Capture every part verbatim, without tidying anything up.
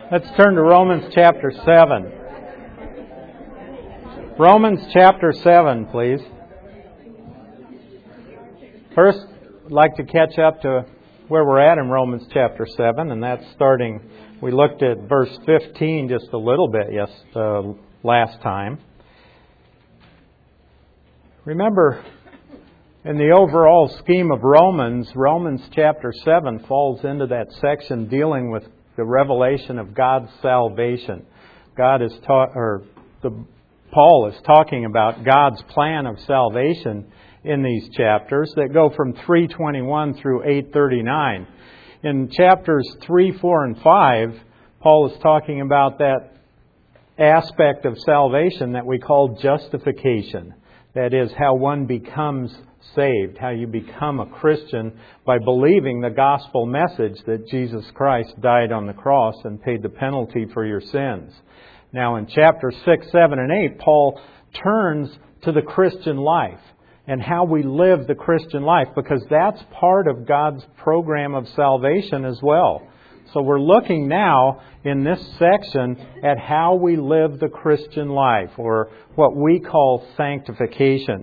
Let's turn to Romans chapter seven. Romans chapter seven, please. First, I'd like to catch up to where we're at in Romans chapter seven, and that's starting, we looked at verse fifteen just a little bit yes, uh, last time. Remember, in the overall scheme of Romans, Romans chapter seven falls into that section dealing with the revelation of God's salvation. God is taught, or the Paul is talking about God's plan of salvation in these chapters that go from three twenty-one through eight thirty-nine. In chapters three, four, and five, Paul is talking about that aspect of salvation that we call justification. That is, how one becomes saved, how you become a Christian by believing the gospel message that Jesus Christ died on the cross and paid the penalty for your sins. Now in chapters six, seven, and eight, Paul turns to the Christian life and how we live the Christian life, because that's part of God's program of salvation as well. So we're looking now in this section at how we live the Christian life, or what we call sanctification.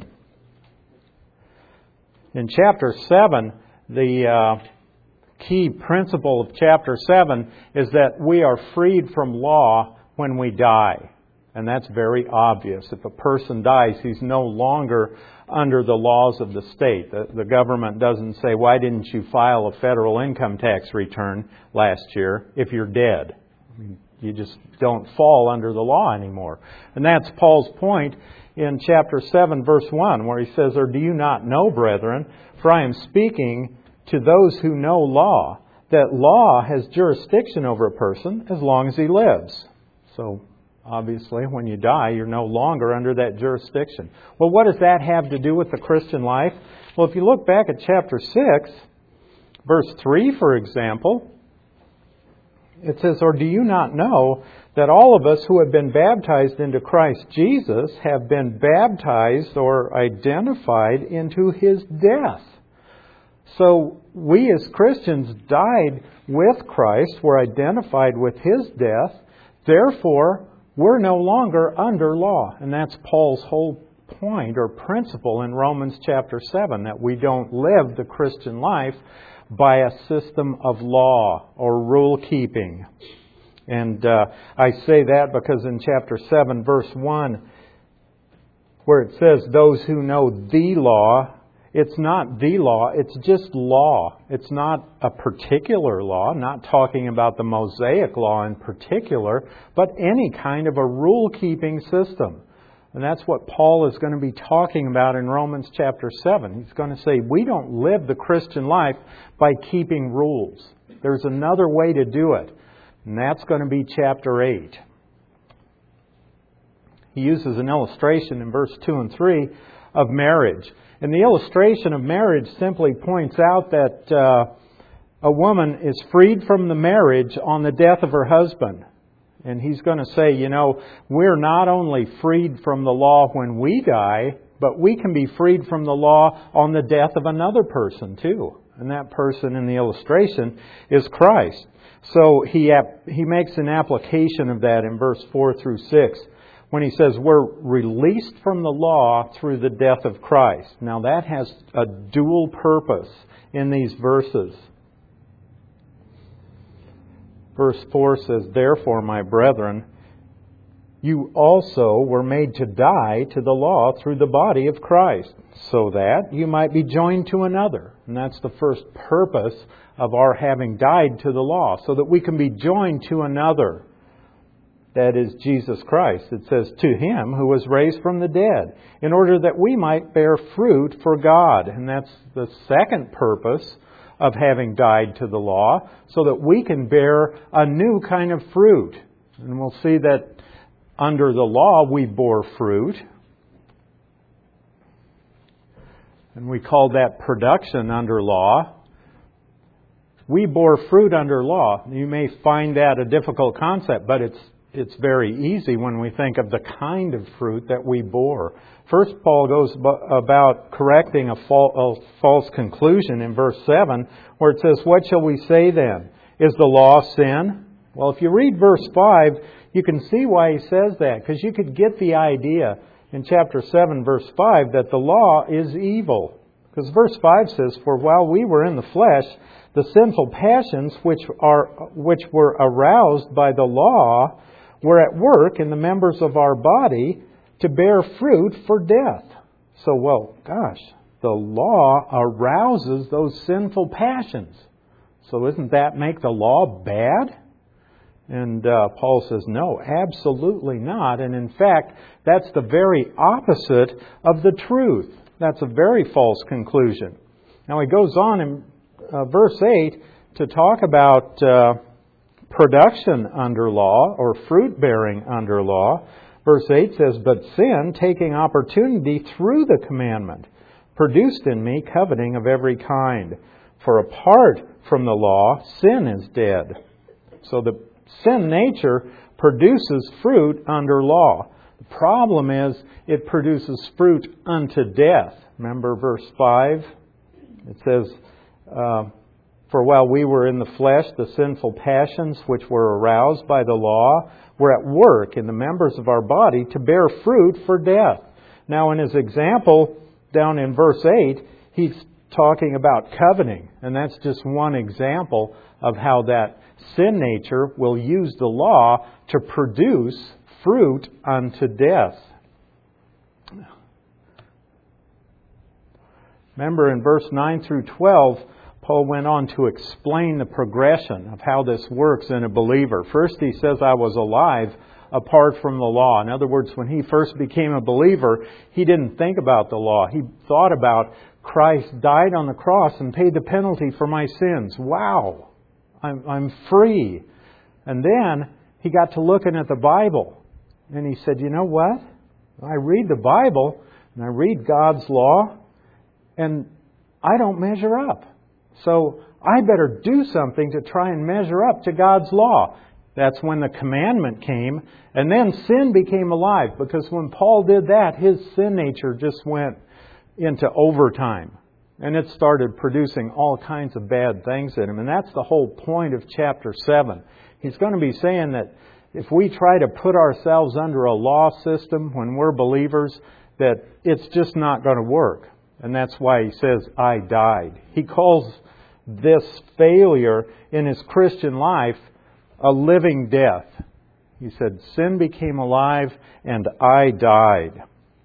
In chapter seven, the uh, key principle of chapter seven is that we are freed from law when we die. And that's very obvious. If a person dies, he's no longer under the laws of the state. The, the government doesn't say, why didn't you file a federal income tax return last year if you're dead? I mean, you just don't fall under the law anymore. And that's Paul's point in chapter seven, verse one, where he says, or do you not know, brethren, for I am speaking to those who know law, that law has jurisdiction over a person as long as he lives. So, obviously, when you die, you're no longer under that jurisdiction. Well, what does that have to do with the Christian life? Well, if you look back at chapter six, verse three, for example, it says, or do you not know that all of us who have been baptized into Christ Jesus have been baptized or identified into His death? So we as Christians died with Christ, were identified with His death, therefore we're no longer under law. And that's Paul's whole point or principle in Romans chapter seven, that we don't live the Christian life by a system of law or rule keeping. And uh, I say that because in chapter seven, verse one, where it says, those who know the law, it's not the law, it's just law. It's not a particular law, not talking about the Mosaic law in particular, but any kind of a rule-keeping system. And that's what Paul is going to be talking about in Romans chapter seven. He's going to say, we don't live the Christian life by keeping rules. There's another way to do it, and that's going to be chapter eight. He uses an illustration in verse two and three of marriage. And the illustration of marriage simply points out that uh, a woman is freed from the marriage on the death of her husband. And he's going to say, you know, we're not only freed from the law when we die, but we can be freed from the law on the death of another person too. And that person in the illustration is Christ. So he he makes an application of that in verse four through six. When he says we're released from the law through the death of Christ. Now that has a dual purpose in these verses. Verse four says, therefore, my brethren, you also were made to die to the law through the body of Christ, so that you might be joined to another. And that's the first purpose of our having died to the law, so that we can be joined to another. That is Jesus Christ. It says, to Him who was raised from the dead, in order that we might bear fruit for God. And that's the second purpose of having died to the law, so that we can bear a new kind of fruit. And we'll see that under the law we bore fruit. And we call that production under law. We bore fruit under law. You may find that a difficult concept, but it's It's very easy when we think of the kind of fruit that we bore. First, Paul goes about correcting a false conclusion in verse seven, where it says, what shall we say then? Is the law sin? Well, if you read verse five, you can see why he says that, because you could get the idea in chapter seven, verse five, that the law is evil. Because verse five says, "For while we were in the flesh, the sinful passions which are which were aroused by the law were at work in the members of our body to bear fruit for death." So, well, gosh, the law arouses those sinful passions. So doesn't that make the law bad? And uh, Paul says, no, absolutely not. And in fact, that's the very opposite of the truth. That's a very false conclusion. Now he goes on in uh, verse eight to talk about uh, production under law or fruit bearing under law. Verse eight says, "But sin, taking opportunity through the commandment, produced in me coveting of every kind. For apart from the law, sin is dead." So the sin nature produces fruit under law. The problem is it produces fruit unto death. Remember verse five? It says, uh, "For while we were in the flesh, the sinful passions which were aroused by the law were at work in the members of our body to bear fruit for death." Now in his example down in verse eight, he's talking about coveting. And that's just one example of how that sin nature will use the law to produce fruit unto death. Remember in verse nine through twelve, Paul went on to explain the progression of how this works in a believer. First he says, "I was alive apart from the law." In other words, when he first became a believer, he didn't think about the law. He thought about Christ died on the cross and paid the penalty for my sins. Wow, I'm, I'm free. And then he got to looking at the Bible. And he said, you know what? I read the Bible and I read God's law and I don't measure up. So I better do something to try and measure up to God's law. That's when the commandment came. And then sin became alive. Because when Paul did that, his sin nature just went into overtime. And it started producing all kinds of bad things in him. And that's the whole point of chapter seven. He's going to be saying that if we try to put ourselves under a law system when we're believers, that it's just not going to work. And that's why he says, "I died." He calls this failure in his Christian life a living death. He said, "Sin became alive and I died."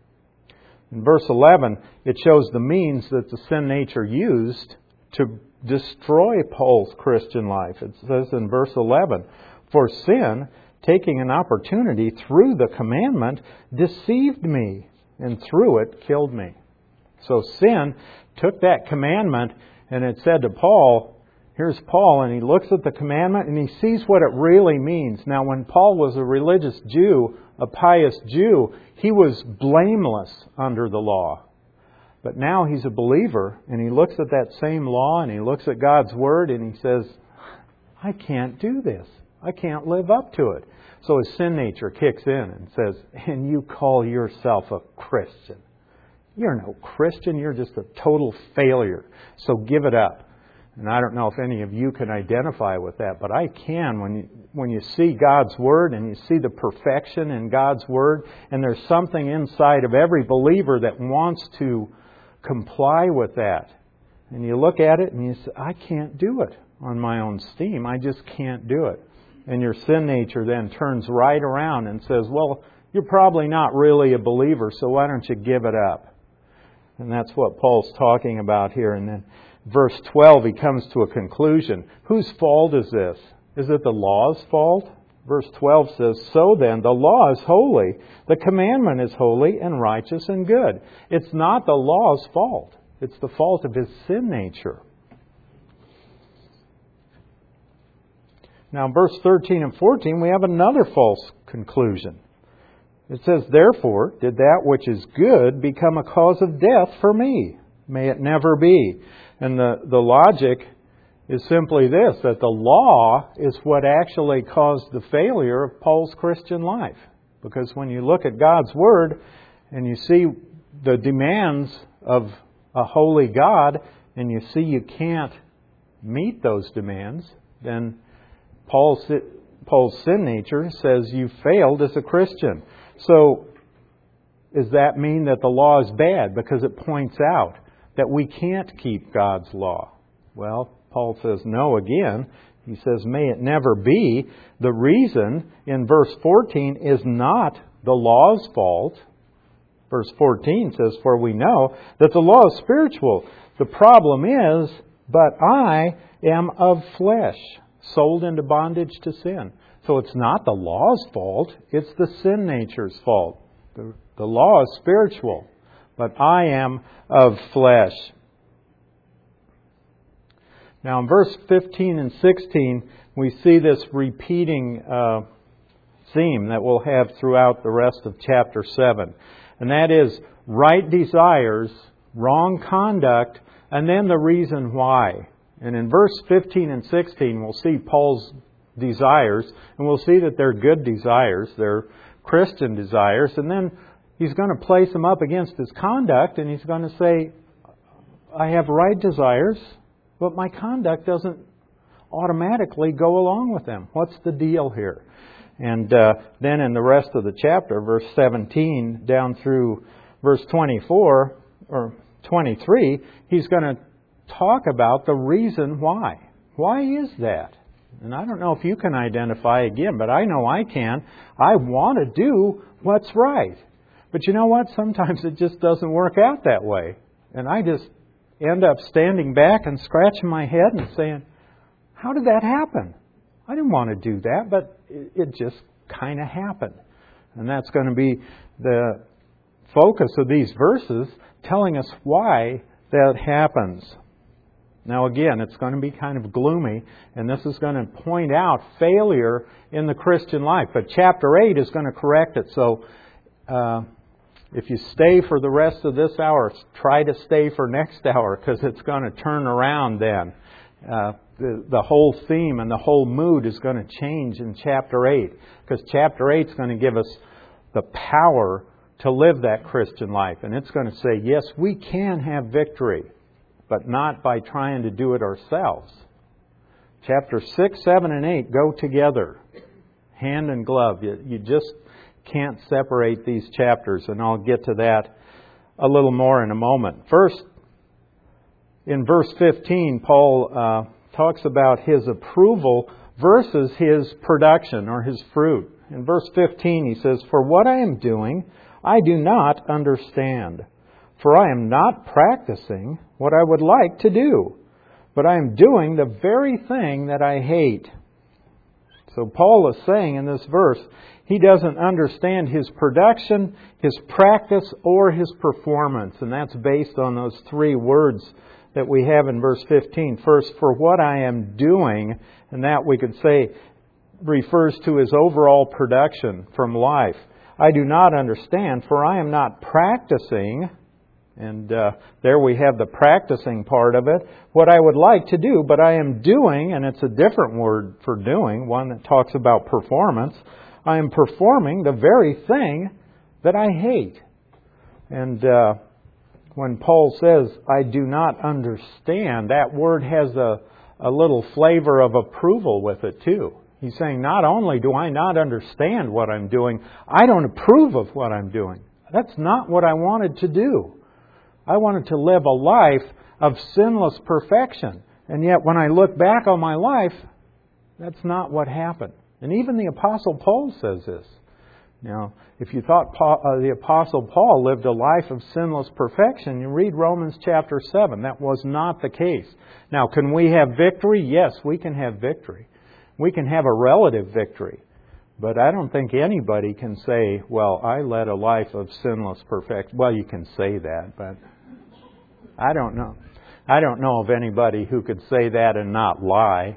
In verse eleven, it shows the means that the sin nature used to destroy Paul's Christian life. It says in verse eleven, "For sin, taking an opportunity through the commandment, deceived me, and through it killed me." So sin took that commandment, and it said to Paul, here's Paul, and he looks at the commandment and he sees what it really means. Now, when Paul was a religious Jew, a pious Jew, he was blameless under the law. But now he's a believer, and he looks at that same law, and he looks at God's Word, and he says, I can't do this. I can't live up to it. So his sin nature kicks in and says, and you call yourself a Christian. You're no Christian. You're just a total failure. So give it up. And I don't know if any of you can identify with that, but I can when you, when you see God's Word and you see the perfection in God's Word, and there's something inside of every believer that wants to comply with that. And you look at it and you say, I can't do it on my own steam. I just can't do it. And your sin nature then turns right around and says, well, you're probably not really a believer, so why don't you give it up? And that's what Paul's talking about here. And then verse twelve, he comes to a conclusion. Whose fault is this? Is it the law's fault? Verse twelve says, so then, the law is holy, the commandment is holy and righteous and good. It's not the law's fault. It's the fault of his sin nature. Now, in verse thirteen and fourteen, we have another false conclusion. It says, therefore, did that which is good become a cause of death for me? May it never be. And the, the logic is simply this, that the law is what actually caused the failure of Paul's Christian life. Because when you look at God's Word and you see the demands of a holy God, and you see you can't meet those demands, then Paul Paul's sin nature, says you failed as a Christian. So, does that mean that the law is bad because it points out that we can't keep God's law? Well, Paul says no again. He says, may it never be. The reason in verse fourteen is not the law's fault. Verse fourteen says, for we know that the law is spiritual. The problem is, but I am of flesh, sold into bondage to sin. So it's not the law's fault, it's the sin nature's fault. The, the law is spiritual, but I am of flesh. Now in verse fifteen and sixteen, we see this repeating uh, theme that we'll have throughout the rest of chapter seven. And that is right desires, wrong conduct, and then the reason why. And in verse fifteen and sixteen, we'll see Paul's desires, and we'll see that they're good desires, they're Christian desires, and then he's going to place them up against his conduct, and he's going to say, I have right desires, but my conduct doesn't automatically go along with them. What's the deal here? And uh, then in the rest of the chapter, verse seventeen down through verse twenty-four or twenty-three, he's going to talk about the reason why. Why is that? And I don't know if you can identify again, but I know I can. I want to do what's right. But you know what? Sometimes it just doesn't work out that way. And I just end up standing back and scratching my head and saying, how did that happen? I didn't want to do that, but it just kind of happened. And that's going to be the focus of these verses, telling us why that happens. Now again, it's going to be kind of gloomy, and this is going to point out failure in the Christian life. But chapter eight is going to correct it. So uh, if you stay for the rest of this hour, try to stay for next hour, because it's going to turn around then. Uh, the, the whole theme and the whole mood is going to change in chapter eight, because chapter eight is going to give us the power to live that Christian life. And it's going to say, yes, we can have victory, but not by trying to do it ourselves. Chapter six, seven, and eight go together, hand in glove. You, you just can't separate these chapters, and I'll get to that a little more in a moment. First, in verse fifteen, Paul uh, talks about his approval versus his production or his fruit. In verse fifteen, he says, for what I am doing, I do not understand. For I am not practicing what I would like to do, but I am doing the very thing that I hate. So Paul is saying in this verse, he doesn't understand his production, his practice, or his performance. And that's based on those three words that we have in verse fifteen. First, for what I am doing, and that we could say refers to his overall production from life. I do not understand, for I am not practicing. And uh, there we have the practicing part of it. What I would like to do, but I am doing, and it's a different word for doing, one that talks about performance. I am performing the very thing that I hate. And uh, when Paul says, I do not understand, that word has a, a little flavor of approval with it too. He's saying, not only do I not understand what I'm doing, I don't approve of what I'm doing. That's not what I wanted to do. I wanted to live a life of sinless perfection. And yet when I look back on my life, that's not what happened. And even the Apostle Paul says this. Now, if you thought Paul, uh, the Apostle Paul lived a life of sinless perfection, you read Romans chapter seven. That was not the case. Now, can we have victory? Yes, we can have victory. We can have a relative victory. But I don't think anybody can say, well, I led a life of sinless perfection. Well, you can say that, but I don't know. I don't know of anybody who could say that and not lie.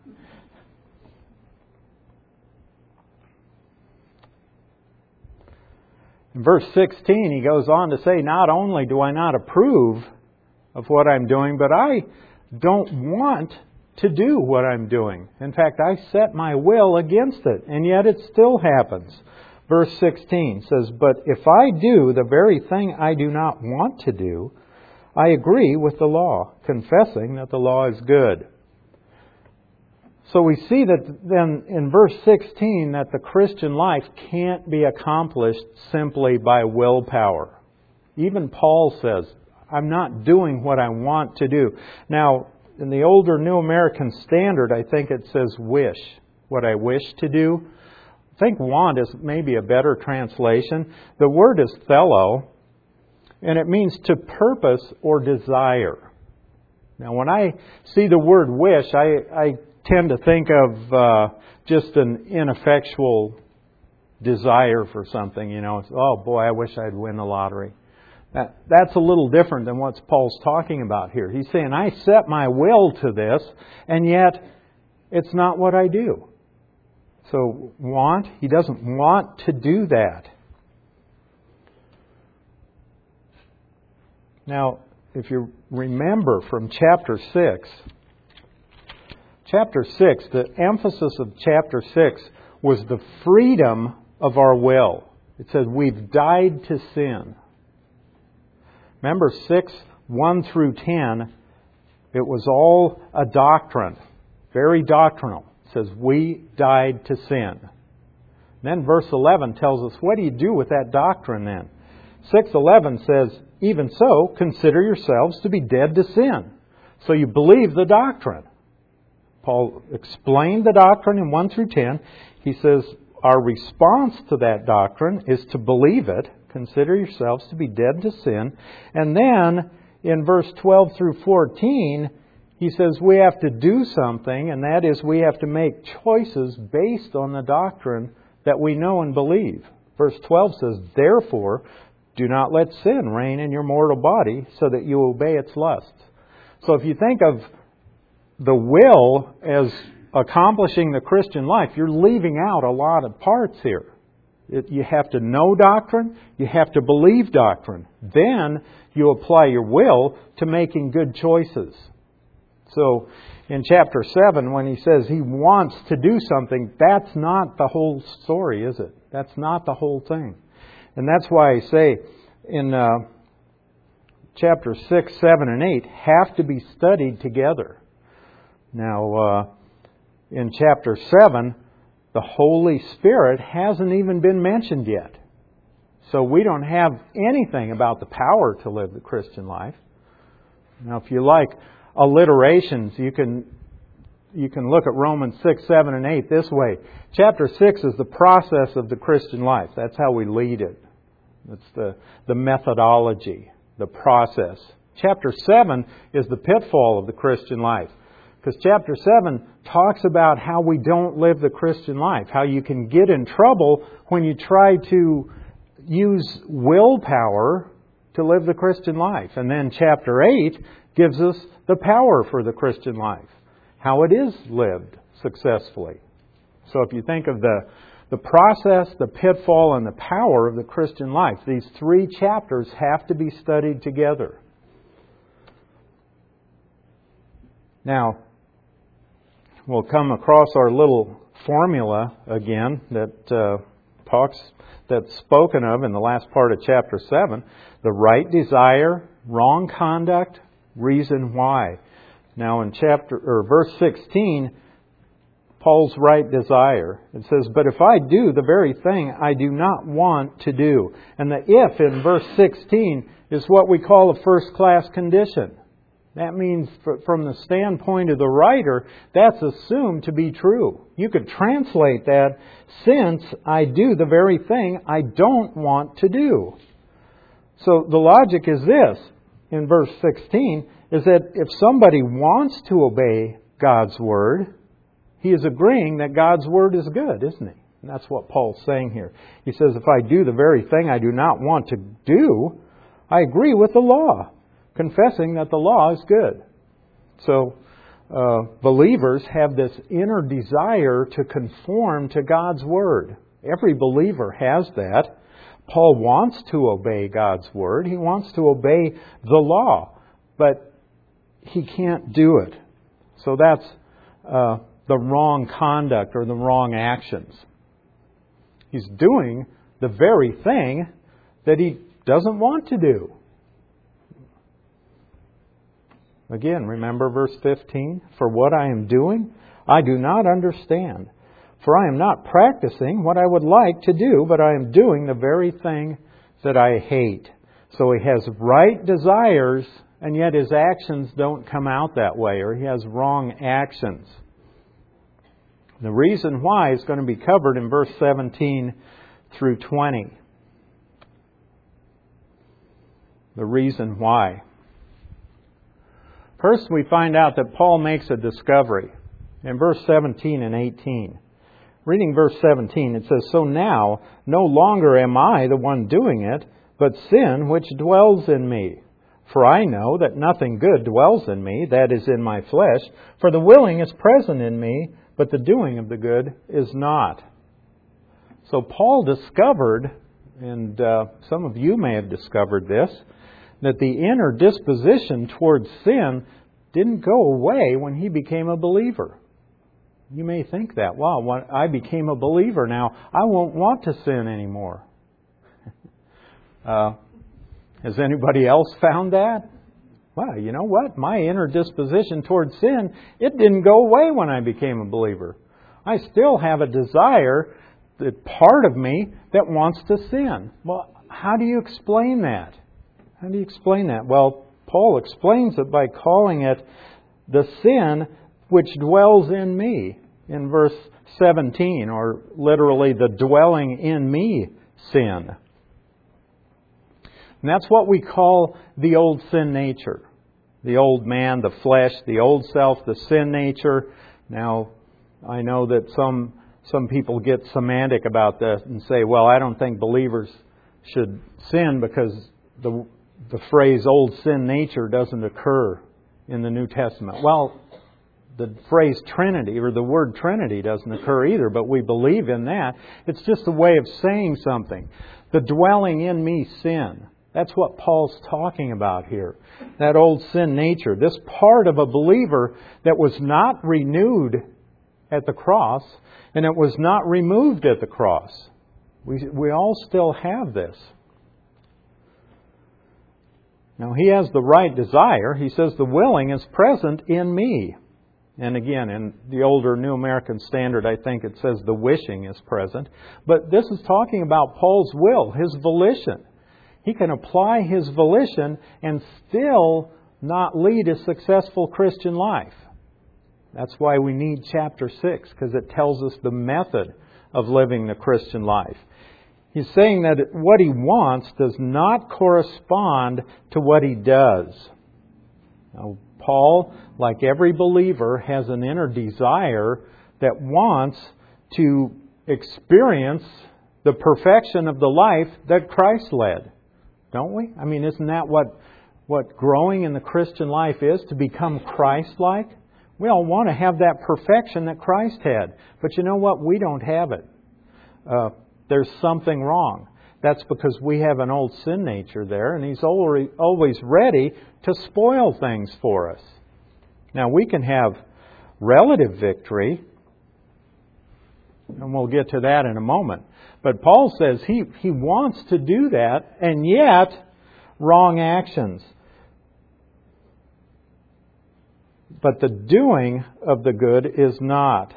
In verse sixteen, he goes on to say, not only do I not approve of what I'm doing, but I don't want to do what I'm doing. In fact, I set my will against it, and yet it still happens. Verse sixteen says, but if I do the very thing I do not want to do, I agree with the law, confessing that the law is good. So we see that then in verse sixteen that the Christian life can't be accomplished simply by willpower. Even Paul says, I'm not doing what I want to do. Now, in the older New American Standard, I think it says wish, what I wish to do. I think want is maybe a better translation. The word is thelo, and it means to purpose or desire. Now, when I see the word wish, I, I tend to think of uh, just an ineffectual desire for something. You know, it's, oh boy, I wish I'd win the lottery. That, that's a little different than what Paul's talking about here. He's saying, I set my will to this, and yet it's not what I do. So, want, he doesn't want to do that. Now, if you remember from chapter six, chapter six, the emphasis of chapter six was the freedom of our will. It says we've died to sin. Remember six, one through ten, it was all a doctrine, very doctrinal. It says we died to sin. Then verse eleven tells us, what do you do with that doctrine then? six eleven says, even so, consider yourselves to be dead to sin. So you believe the doctrine. Paul explained the doctrine in one through ten. He says, our response to that doctrine is to believe it. Consider yourselves to be dead to sin. And then in verse twelve through fourteen, he says we have to do something, and that is we have to make choices based on the doctrine that we know and believe. Verse twelve says, therefore, do not let sin reign in your mortal body so that you obey its lusts. So if you think of the will as accomplishing the Christian life, you're leaving out a lot of parts here. It, you have to know doctrine. You have to believe doctrine. Then you apply your will to making good choices. So in chapter seven, when he says he wants to do something, that's not the whole story, is it? That's not the whole thing. And that's why I say in uh, chapter six, seven, and eight have to be studied together. Now, uh, in chapter seven, the Holy Spirit hasn't even been mentioned yet. So we don't have anything about the power to live the Christian life. Now, if you like alliterations, you can you can look at Romans six, seven, and eight this way. Chapter six is the process of the Christian life. That's how we lead it. It's the, the methodology, the process. Chapter seven is the pitfall of the Christian life. Because chapter seven talks about how we don't live the Christian life. How you can get in trouble when you try to use willpower to live the Christian life. And then chapter eight gives us the power for the Christian life. How it is lived successfully. So if you think of the, the process, the pitfall, and the power of the Christian life, these three chapters have to be studied together. Now, we'll come across our little formula again that uh, talks, that's spoken of in the last part of chapter seven. The right desire, wrong conduct, reason why. Now in chapter or verse sixteen, Paul's right desire. It says, but if I do the very thing I do not want to do. And the if in verse sixteen is what we call a first class condition. That means from the standpoint of the writer, that's assumed to be true. You could translate that, since I do the very thing I don't want to do. So the logic is this, in verse sixteen, is that if somebody wants to obey God's Word, he is agreeing that God's Word is good, isn't he? And that's what Paul's saying here. He says, if I do the very thing I do not want to do, I agree with the law, confessing that the law is good. So, uh, believers have this inner desire to conform to God's Word. Every believer has that. Paul wants to obey God's Word. He wants to obey the law. But he can't do it. So that's uh, the wrong conduct or the wrong actions. He's doing the very thing that he doesn't want to do. Again, remember verse fifteen? For what I am doing, I do not understand. For I am not practicing what I would like to do, but I am doing the very thing that I hate. So he has right desires, and yet his actions don't come out that way, or he has wrong actions. The reason why is going to be covered in verse seventeen through twenty. The reason why. First, we find out that Paul makes a discovery in verse seventeen and eighteen. Reading verse seventeen, it says, So now no longer am I the one doing it, but sin which dwells in me. For I know that nothing good dwells in me, that is in my flesh. For the willing is present in me, but the doing of the good is not. So Paul discovered, and uh, some of you may have discovered this, that the inner disposition towards sin didn't go away when he became a believer. You may think that, wow, when I became a believer now, I won't want to sin anymore. uh, has anybody else found that? Well, you know what? My inner disposition towards sin, it didn't go away when I became a believer. I still have a desire, that part of me, that wants to sin. Well, how do you explain that? How do you explain that? Well, Paul explains it by calling it the sin which dwells in me in verse seventeen, or literally the dwelling in me sin. And that's what we call the old sin nature. The old man, the flesh, the old self, the sin nature. Now, I know that some some people get semantic about this and say, well, I don't think believers should sin because the the phrase old sin nature doesn't occur in the New Testament. Well, the phrase Trinity or the word Trinity doesn't occur either, but we believe in that. It's just a way of saying something. The dwelling in me sin. That's what Paul's talking about here. That old sin nature. This part of a believer that was not renewed at the cross and it was not removed at the cross. We, we all still have this. Now, he has the right desire. He says the willing is present in me. And again, in the older New American Standard, I think it says the wishing is present. But this is talking about Paul's will, his volition. He can apply his volition and still not lead a successful Christian life. That's why we need chapter six, because it tells us the method of living the Christian life. He's saying that what he wants does not correspond to what he does. Now, Paul, like every believer, has an inner desire that wants to experience the perfection of the life that Christ led. Don't we? I mean, isn't that what, what growing in the Christian life is? To become Christ-like? We all want to have that perfection that Christ had. But you know what? We don't have it. Uh, there's something wrong. That's because we have an old sin nature there, and He's always ready to spoil things for us. Now, we can have relative victory, and we'll get to that in a moment. But Paul says he, he wants to do that, and yet wrong actions. But the doing of the good is not.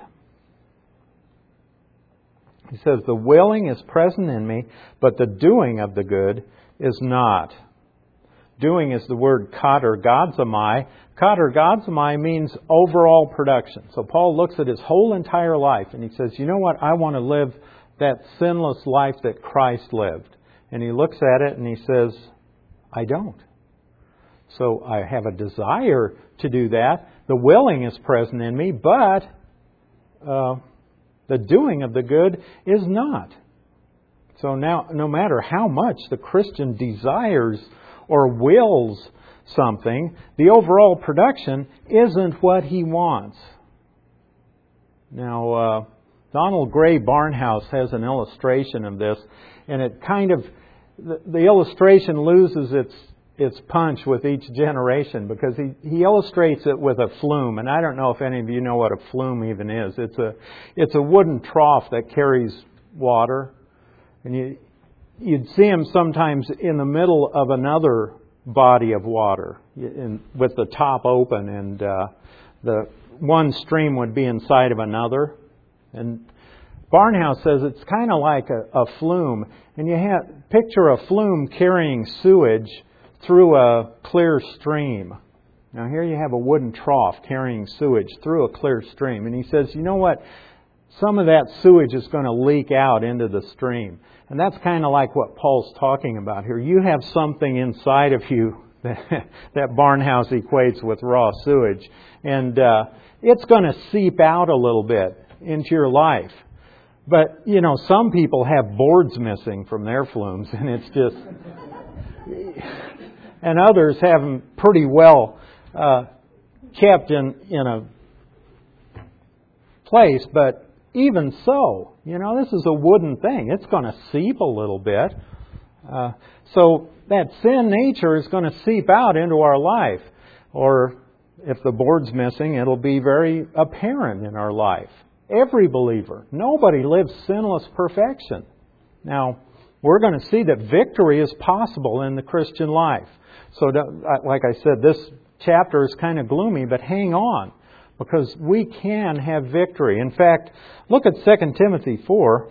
He says, the willing is present in me, but the doing of the good is not. Doing is the word katergazomai. Katergazomai means overall production. So Paul looks at his whole entire life and he says, you know what? I want to live that sinless life that Christ lived. And he looks at it and he says, I don't. So I have a desire to do that. The willing is present in me, but uh, the doing of the good is not. So now, no matter how much the Christian desires or wills something, the overall production isn't what he wants. Now, uh, Donald Gray Barnhouse has an illustration of this, and it kind of, the, the illustration loses its its punch with each generation because he, he illustrates it with a flume. And I don't know if any of you know what a flume even is. It's a it's a wooden trough that carries water. And you, you'd see them sometimes in the middle of another body of water in, with the top open and uh, the one stream would be inside of another. And Barnhouse says it's kind of like a, a flume. And you have picture a flume carrying sewage through a clear stream. Now here you have a wooden trough carrying sewage through a clear stream. And he says, you know what? Some of that sewage is going to leak out into the stream. And that's kind of like what Paul's talking about here. You have something inside of you that, that Barnhouse equates with raw sewage. And uh, it's going to seep out a little bit into your life. But, you know, some people have boards missing from their flumes, and it's just... And others have them pretty well uh, kept in, in a place, but even so, you know, this is a wooden thing. It's going to seep a little bit. Uh, so that sin nature is going to seep out into our life. Or if the board's missing, it'll be very apparent in our life. Every believer, nobody lives sinless perfection. Now, we're going to see that victory is possible in the Christian life. So, like I said, this chapter is kind of gloomy, but hang on, because we can have victory. In fact, look at Second Timothy four,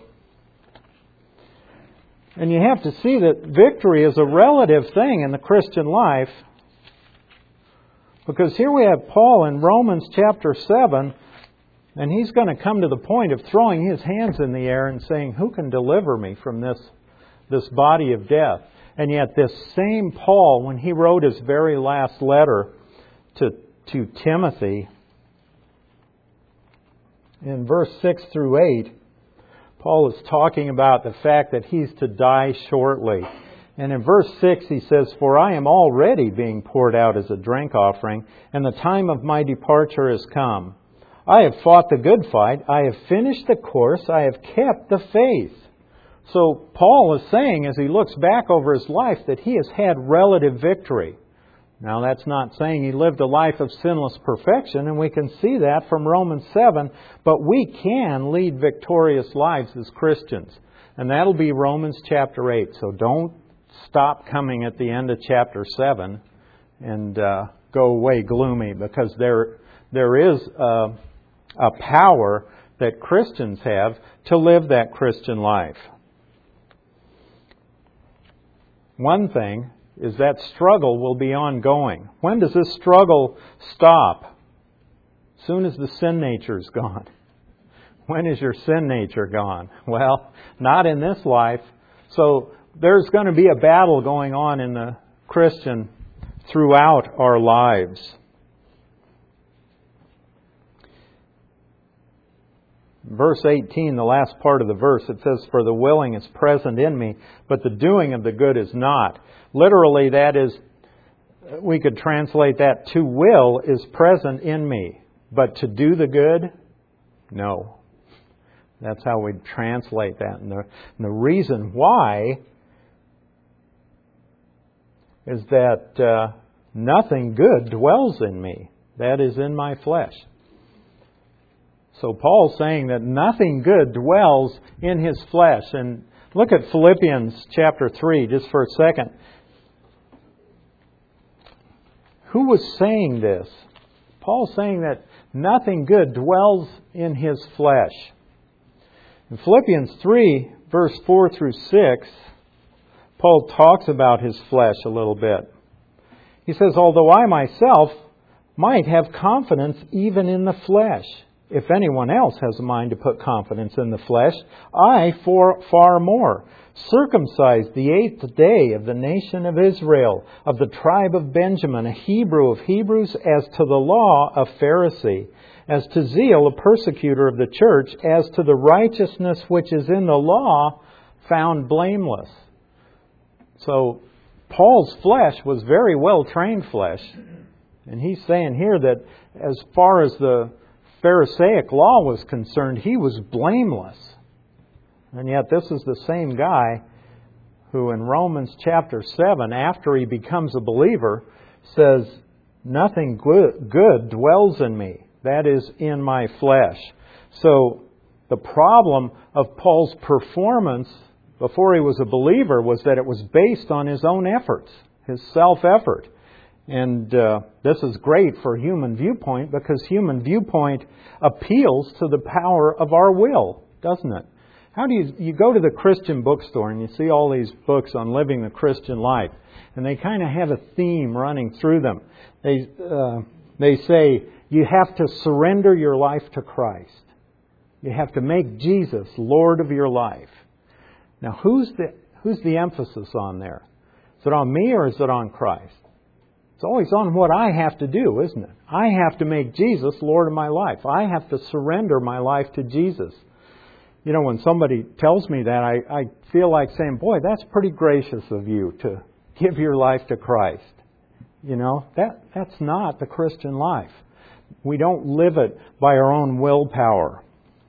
and you have to see that victory is a relative thing in the Christian life, because here we have Paul in Romans chapter seven, and he's going to come to the point of throwing his hands in the air and saying, who can deliver me from this, this body of death? And yet this same Paul, when he wrote his very last letter to, to Timothy, in verse six through eight, Paul is talking about the fact that he's to die shortly. And in verse six he says, for I am already being poured out as a drink offering, and the time of my departure has come. I have fought the good fight, I have finished the course, I have kept the faith. So Paul is saying, as he looks back over his life, that he has had relative victory. Now that's not saying he lived a life of sinless perfection, and we can see that from Romans seven, but we can lead victorious lives as Christians. And that'll be Romans chapter eight. So don't stop coming at the end of chapter seven and uh, go away gloomy, because there there is a, a power that Christians have to live that Christian life. One thing is that struggle will be ongoing. When does this struggle stop? As soon as the sin nature is gone. When is your sin nature gone? Well, not in this life. So there's going to be a battle going on in the Christian throughout our lives. Verse eighteen, the last part of the verse, it says, for the willing is present in me, but the doing of the good is not. Literally, that is, we could translate that, to will is present in me, but to do the good, no. That's how we translate that. And the, and the reason why is that uh, nothing good dwells in me. That is in my flesh. So Paul's saying that nothing good dwells in his flesh. And look at Philippians chapter three just for a second. Who was saying this? Paul's saying that nothing good dwells in his flesh. In Philippians three, verse four through six, Paul talks about his flesh a little bit. He says, although I myself might have confidence even in the flesh, if anyone else has a mind to put confidence in the flesh, I for far more, circumcised the eighth day of the nation of Israel, of the tribe of Benjamin, a Hebrew of Hebrews, as to the law, a Pharisee, as to zeal, a persecutor of the church, as to the righteousness which is in the law, found blameless. So Paul's flesh was very well trained flesh. And he's saying here that as far as the Pharisaic law was concerned, he was blameless. And yet this is the same guy who in Romans chapter seven, after he becomes a believer, says, nothing good dwells in me. That is in my flesh. So the problem of Paul's performance before he was a believer was that it was based on his own efforts, his self-effort. And uh, this is great for human viewpoint because human viewpoint appeals to the power of our will, doesn't it? How do you, you go to the Christian bookstore and you see all these books on living the Christian life, and they kind of have a theme running through them. They, uh, they say you have to surrender your life to Christ. You have to make Jesus Lord of your life. Now, who's the, who's the emphasis on there? Is it on me or is it on Christ? It's always on what I have to do, isn't it? I have to make Jesus Lord of my life. I have to surrender my life to Jesus. You know, when somebody tells me that, I, I feel like saying, boy, that's pretty gracious of you to give your life to Christ. You know, that that's not the Christian life. We don't live it by our own willpower.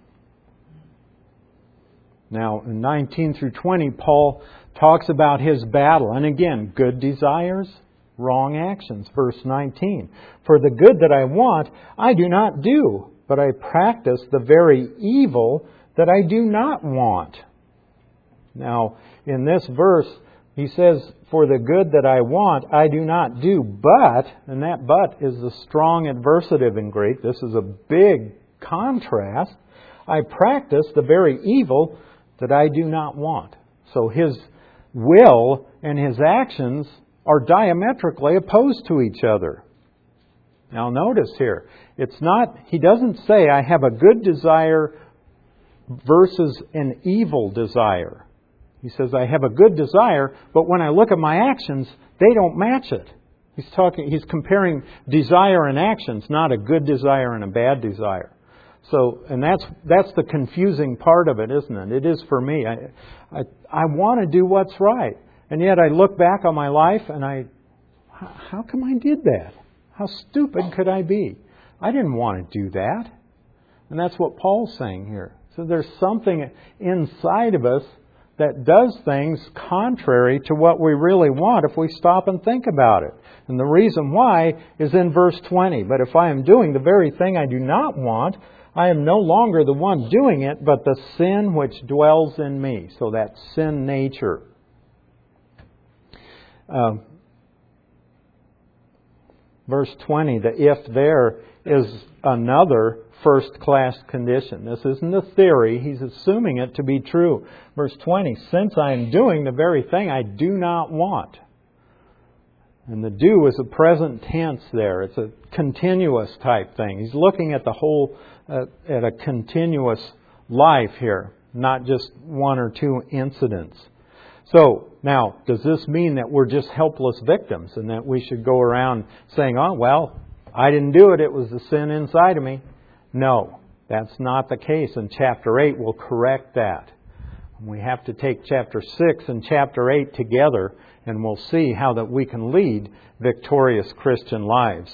Now, in nineteen through twenty, Paul talks about his battle. And again, good desires, wrong actions. Verse nineteen. For the good that I want, I do not do, but I practice the very evil that I do not want. Now, in this verse, he says, for the good that I want, I do not do, but, and that but is a strong adversative in Greek. This is a big contrast. I practice the very evil that I do not want. So his will and his actions are diametrically opposed to each other. Now notice here, it's not, he doesn't say I have a good desire versus an evil desire. He says I have a good desire, but when I look at my actions, they don't match it. He's talking, he's comparing desire and actions, not a good desire and a bad desire. So, and that's that's the confusing part of it, isn't it? It is for me. I I, I want to do what's right, and yet I look back on my life and I, how come I did that? How stupid could I be? I didn't want to do that, and that's what Paul's saying here. So there's something inside of us that does things contrary to what we really want if we stop and think about it. And the reason why is in verse twenty. But if I am doing the very thing I do not want, I am no longer the one doing it, but the sin which dwells in me. So that sin nature. Um, verse twenty, the if there is another first-class condition. This isn't a theory. He's assuming it to be true. Verse twenty, since I am doing the very thing I do not want. And the do is a present tense there. It's a continuous type thing. He's looking at the whole, uh, at a continuous life here, not just one or two incidents. So, now, does this mean that we're just helpless victims and that we should go around saying, oh, well, I didn't do it, it was the sin inside of me? No, that's not the case. And chapter eight will correct that. We have to take chapter six and chapter eight together, and we'll see how that we can lead victorious Christian lives.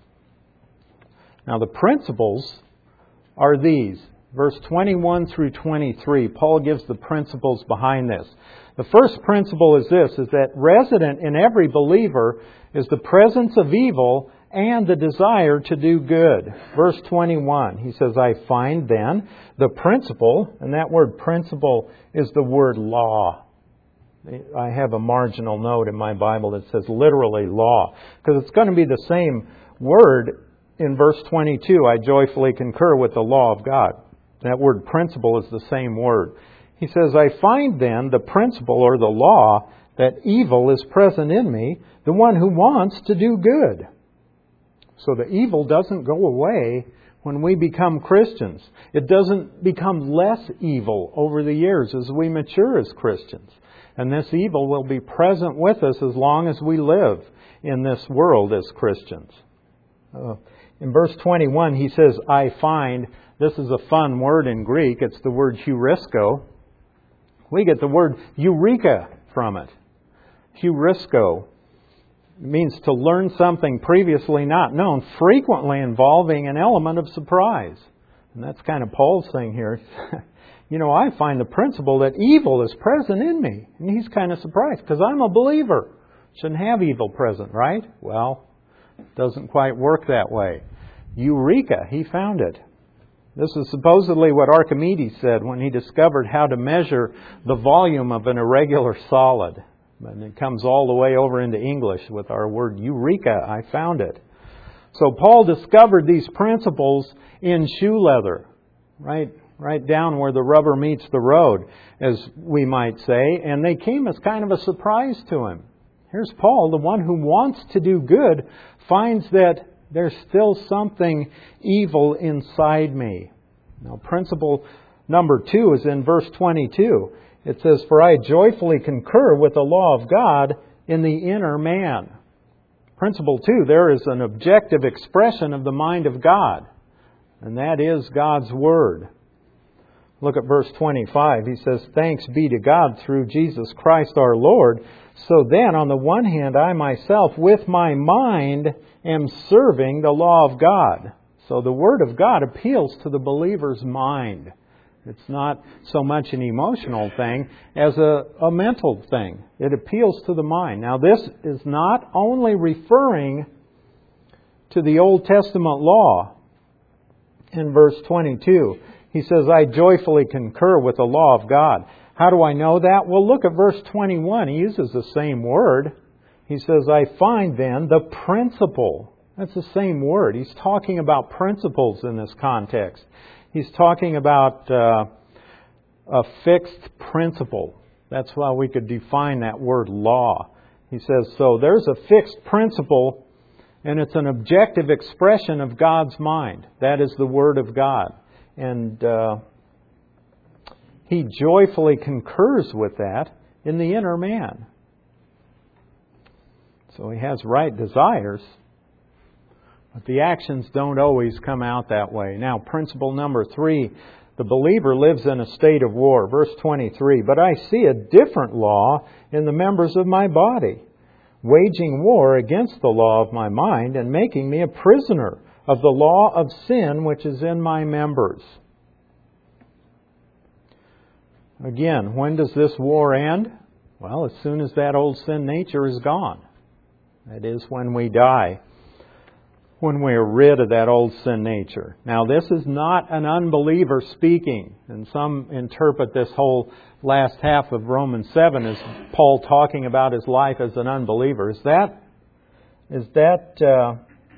Now the principles are these. Verse twenty-one through twenty-three, Paul gives the principles behind this. The first principle is this, is that resident in every believer is the presence of evil and the desire to do good. Verse twenty-one, he says, I find then the principle, and that word principle is the word law. I have a marginal note in my Bible that says literally law, because it's going to be the same word in verse twenty-two. I joyfully concur with the law of God. That word principle is the same word. He says, I find then the principle or the law that evil is present in me, the one who wants to do good. So the evil doesn't go away when we become Christians. It doesn't become less evil over the years as we mature as Christians. And this evil will be present with us as long as we live in this world as Christians. Uh, in verse twenty-one, he says, I find, this is a fun word in Greek. It's the word heurisko. We get the word eureka from it. Heurisko. It means to learn something previously not known, frequently involving an element of surprise. And that's kind of Paul's thing here. You know, I find the principle that evil is present in me. And he's kind of surprised because I'm a believer. Shouldn't have evil present, right? Well, it doesn't quite work that way. Eureka, he found it. This is supposedly what Archimedes said when he discovered how to measure the volume of an irregular solid. And it comes all the way over into English with our word eureka. I found it. So Paul discovered these principles in shoe leather, right, right down where the rubber meets the road, as we might say, and they came as kind of a surprise to him. Here's Paul, the one who wants to do good, finds that there's still something evil inside me. Now, principle number two is in verse twenty-two. It says, "For I joyfully concur with the law of God in the inner man." Principle two, there is an objective expression of the mind of God, and that is God's Word. Look at verse twenty-five. He says, "Thanks be to God through Jesus Christ our Lord. So then, on the one hand, I myself with my mind am serving the law of God." So the Word of God appeals to the believer's mind. It's not so much an emotional thing as a, a mental thing. It appeals to the mind. Now, this is not only referring to the Old Testament law. In verse twenty-two, he says, "I joyfully concur with the law of God." How do I know that? Well, look at verse twenty-one. He uses the same word. He says, "I find then the principle." That's the same word. He's talking about principles in this context. He's talking about uh, a fixed principle. That's why we could define that word law. He says, so there's a fixed principle, and it's an objective expression of God's mind. That is the Word of God. And uh, he joyfully concurs with that in the inner man. So he has right desires, but the actions don't always come out that way. Now, principle number three, the believer lives in a state of war. Verse twenty-three, "But I see a different law in the members of my body, waging war against the law of my mind and making me a prisoner of the law of sin which is in my members." Again, when does this war end? Well, as soon as that old sin nature is gone. That is, when we die. When we are rid of that old sin nature. Now, this is not an unbeliever speaking. And some interpret this whole last half of Romans seven as Paul talking about his life as an unbeliever. Is that, is that uh,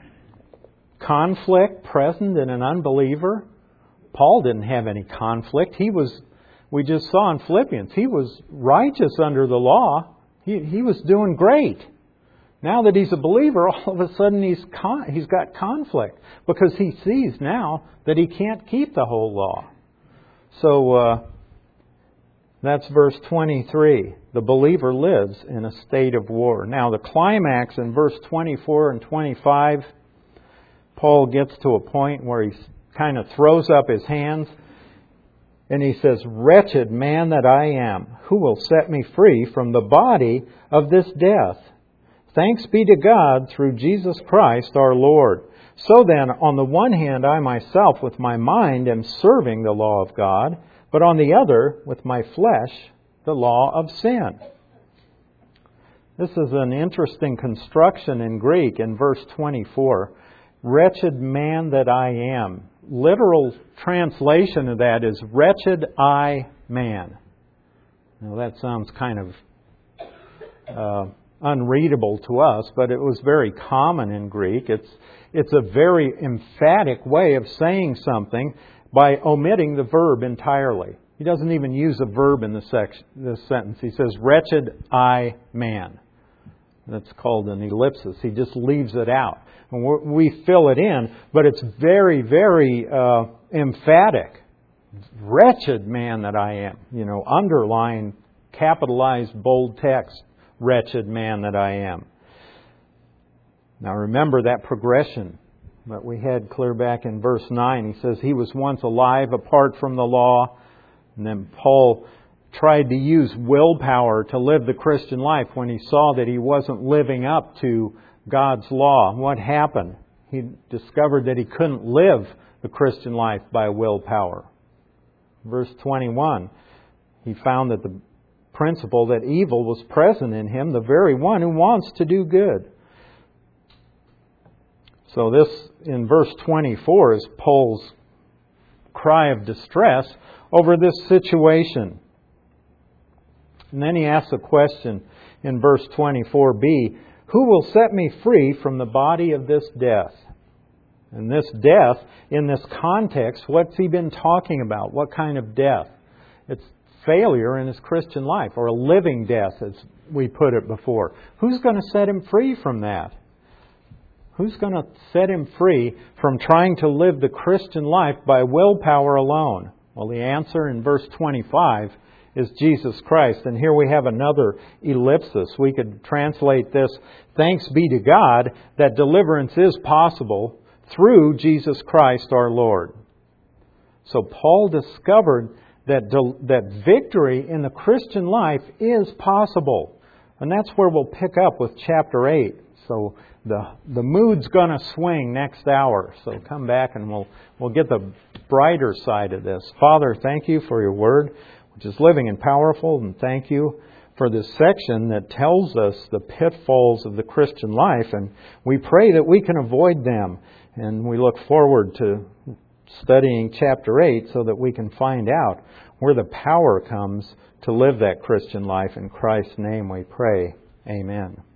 conflict present in an unbeliever? Paul didn't have any conflict. He was, we just saw in Philippians, he was righteous under the law. He, he was doing great. Now that he's a believer, all of a sudden he's con- he's got conflict because he sees now that he can't keep the whole law. So uh, that's verse twenty-three. The believer lives in a state of war. Now the climax in verse twenty-four and twenty-five, Paul gets to a point where he kind of throws up his hands and he says, "Wretched man that I am, who will set me free from the body of this death? Thanks be to God through Jesus Christ our Lord. So then, on the one hand, I myself with my mind am serving the law of God, but on the other, with my flesh, the law of sin." This is an interesting construction in Greek in verse twenty-four. "Wretched man that I am." Literal translation of that is "wretched I man." Now that sounds kind of Uh, unreadable to us, but it was very common in Greek. It's it's a very emphatic way of saying something by omitting the verb entirely. He doesn't even use a verb in this, section, this sentence. He says, "Wretched I man." That's called an ellipsis. He just leaves it out. And we fill it in, but it's very, very uh, emphatic. "Wretched man that I am." You know, underline, capitalized, bold text. "Wretched man that I am." Now remember that progression that we had clear back in verse nine. He says he was once alive apart from the law. And then Paul tried to use willpower to live the Christian life when he saw that he wasn't living up to God's law. What happened? He discovered that he couldn't live the Christian life by willpower. Verse twenty-one, he found that the principle that evil was present in him, the very one who wants to do good. So this, in verse twenty-four, is Paul's cry of distress over this situation. And then he asks a question in verse twenty-four b, who will set me free from the body of this death? And this death, in this context, what's he been talking about? What kind of death? It's failure in his Christian life, or a living death, as we put it before. Who's going to set him free from that? Who's going to set him free from trying to live the Christian life by willpower alone? Well, the answer in verse twenty-five is Jesus Christ. And here we have another ellipsis. We could translate this, thanks be to God that deliverance is possible through Jesus Christ our Lord. So Paul discovered that, that victory in the Christian life is possible. And that's where we'll pick up with chapter eight. So the the mood's going to swing next hour. So come back and we'll we'll get the brighter side of this. Father, thank you for your word, which is living and powerful, and thank you for this section that tells us the pitfalls of the Christian life, and we pray that we can avoid them. And we look forward to studying chapter eight so that we can find out where the power comes to live that Christian life. In Christ's name we pray. Amen.